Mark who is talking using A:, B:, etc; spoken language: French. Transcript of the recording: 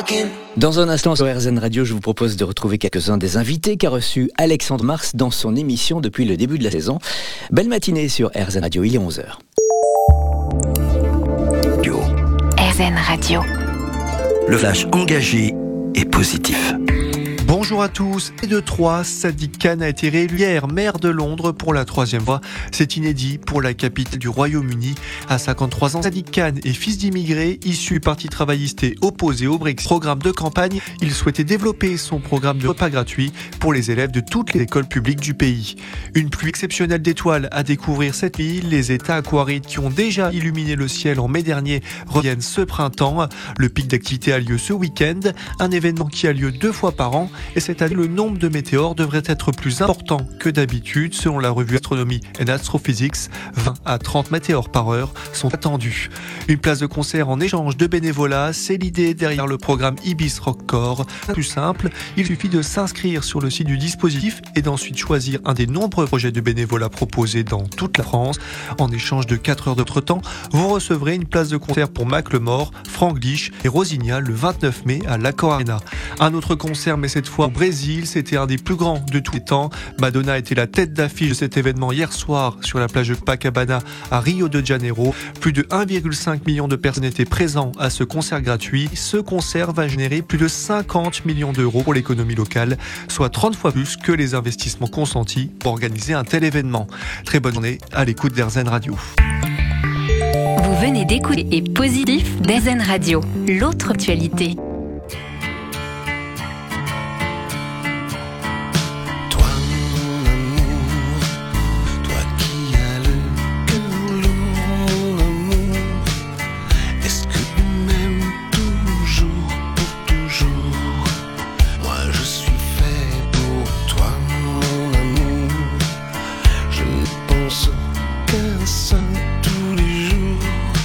A: Dans un instant sur RZN Radio, je vous propose de retrouver quelques-uns des invités qu'a reçu Alexandre Mars dans son émission depuis le début de la saison. Belle matinée sur RZN Radio, il est 11h.
B: RZN Radio.
C: Le flash engagé et positif.
D: Bonjour à tous. Et de 3, Sadiq Khan a été réélu hier maire de Londres pour la 3e fois. C'est inédit pour la capitale du Royaume-Uni. À 53 ans, Sadiq Khan est fils d'immigrés, issu du Parti travailliste et opposé au Brexit. Programme de campagne, il souhaitait développer son programme de repas gratuits pour les élèves de toutes les écoles publiques du pays. Une pluie exceptionnelle d'étoiles à découvrir cette nuit. Les états aquarides qui ont déjà illuminé le ciel en mai dernier reviennent ce printemps. Le pic d'activité a lieu ce week-end, un événement qui a lieu 2 fois par an. Et cette année, le nombre de météores devrait être plus important que d'habitude. Selon la revue Astronomy and Astrophysics, 20 à 30 météores par heure sont attendus. Une place de concert en échange de bénévolat, c'est l'idée derrière le programme Ibis Rockcore. Plus simple, il suffit de s'inscrire sur le site du dispositif et d'ensuite choisir un des nombreux projets de bénévolat proposés dans toute la France. En échange de 4 heures de votre temps, vous recevrez une place de concert pour Macklemore, Frank Lich et Rosinia le 29 mai à l'Accor Arena. Un autre concert, mais cette fois au Brésil, c'était un des plus grands de tous les temps. Madonna était la tête d'affiche de cet événement hier soir sur la plage de Copacabana à Rio de Janeiro. Plus de 1,5 million de personnes étaient présentes à ce concert gratuit. Ce concert va générer plus de 50 millions d'euros pour l'économie locale, soit 30 fois plus que les investissements consentis pour organiser un tel événement. Très bonne journée à l'écoute d'RZN Radio.
B: Vous venez d'écouter et positif d'RZN Radio, l'autre actualité.